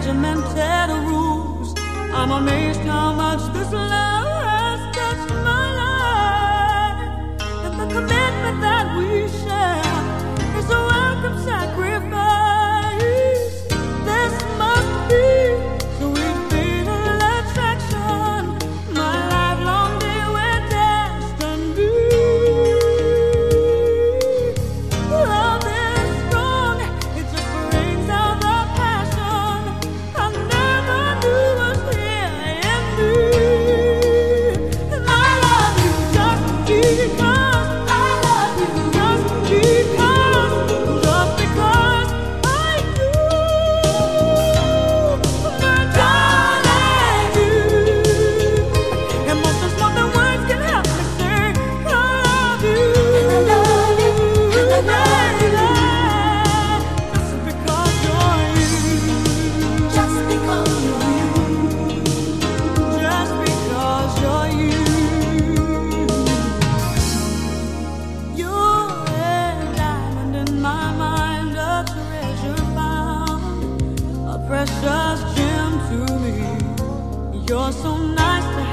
regimented rules. I'm amazed how much this love has touched my life. And the commitment that we share is a welcome sacrifice. This must be sweet fatal attraction, my lifelong day with destiny. Love is strong, it just brings out the passion I never knew was here in me. And I love you just because I love you, just because I do. My darling, you, emotions more than words can help me say. I love you, and I love you, and I love you, just because you're you, just because you're you, just because you're you. You're a diamond in my mind, a treasure found, a precious gem to me. You're so nice to